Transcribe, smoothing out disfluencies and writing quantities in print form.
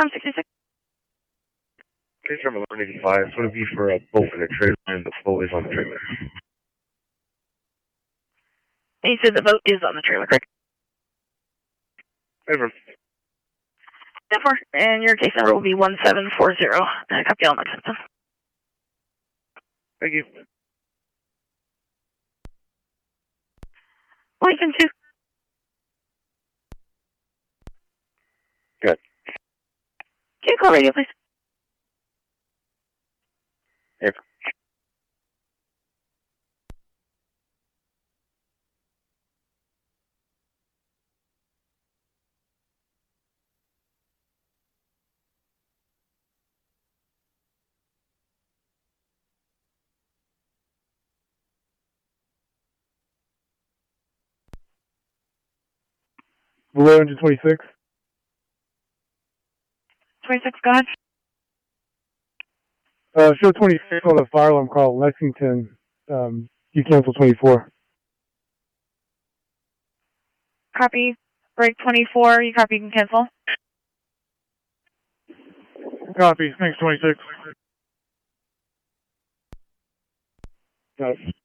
Tom 66. Case number 1185. It's going to be for a boat and a trailer, and the boat is on the trailer. And you said the boat is on the trailer, correct? Over. 10-4, and your case number will be 1740. Copy all my system. Thank you. Lincoln 2. Good. Can you call radio, please? Yep. Below 126. 26, go ahead. Show 26 on the fire alarm call, Lexington. You cancel 24. Copy. Break 24. You copy, you can cancel. Copy. Thanks, 26. Got it.